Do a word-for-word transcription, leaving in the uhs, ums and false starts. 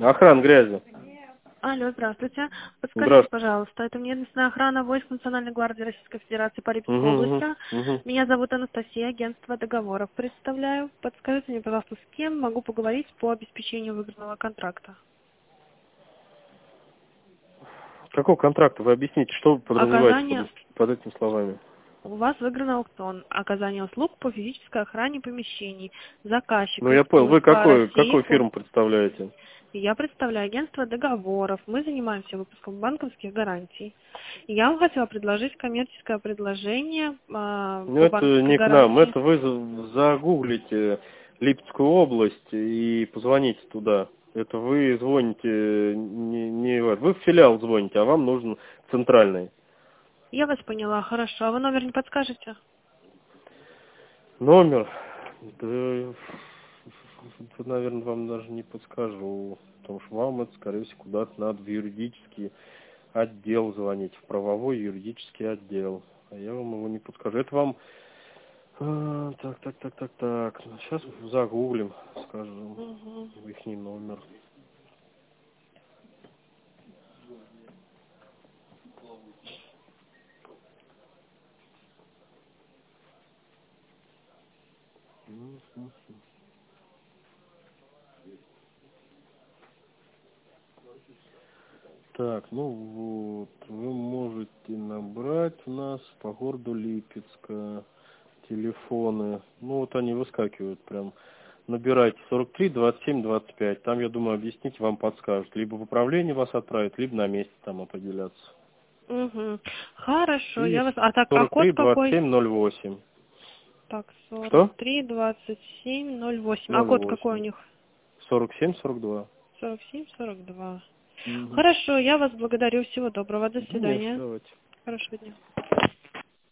Охрана грязи. Алло, здравствуйте. Подскажите, Здравствуйте. пожалуйста, это местная охрана войск Национальной гвардии Российской Федерации по Липецкой Угу, угу, области. угу. Меня зовут Анастасия, агентство договоров представляю. Подскажите мне, пожалуйста, с кем могу поговорить по обеспечению выигранного контракта? Какого контракта? Вы объясните, что вы подразумеваете Оказание... под, под этими словами? У вас выигран аукцион. Оказание услуг по физической охране помещений. Заказчик Ну, я понял. Вы рискует по какой, России. какую фирму представляете? Я представляю агентство договоров. Мы занимаемся выпуском банковских гарантий. И я вам хотела предложить коммерческое предложение а, Ну, по это банковской не к нам. гарантии. Это вы за- загуглите Липецкую область и позвоните туда. Это вы звоните не, не в- вы в филиал звоните, а вам нужен центральный. Я вас поняла, хорошо. А вы номер не подскажете? Номер? Да, наверное, вам даже не подскажу. Потому что вам это, скорее всего, куда-то надо в юридический отдел звонить, в правовой юридический отдел. А я вам его не подскажу. Это вам... а, так, так, так, так, так. Сейчас загуглим, скажем, Угу. их номер. Так, ну вот, вы можете набрать у нас по городу Липецка телефоны. Ну вот они выскакивают прям. Набирайте сорок три двадцать семь двадцать пять. Там, я думаю, объяснить вам подскажут. Либо в управление вас отправят, либо на месте там определяться. Угу. Хорошо, И я вас... А так, а сорок три код двадцать какой? семь ноль восемь. Так, сорок Что? три двадцать семь ноль восемь. А ноль код какой у восемь. них? сорок семь сорок два. сорок семь сорок два. Угу. Хорошо, я вас благодарю. Всего доброго. До Не, свидания. давайте. Хорошего дня.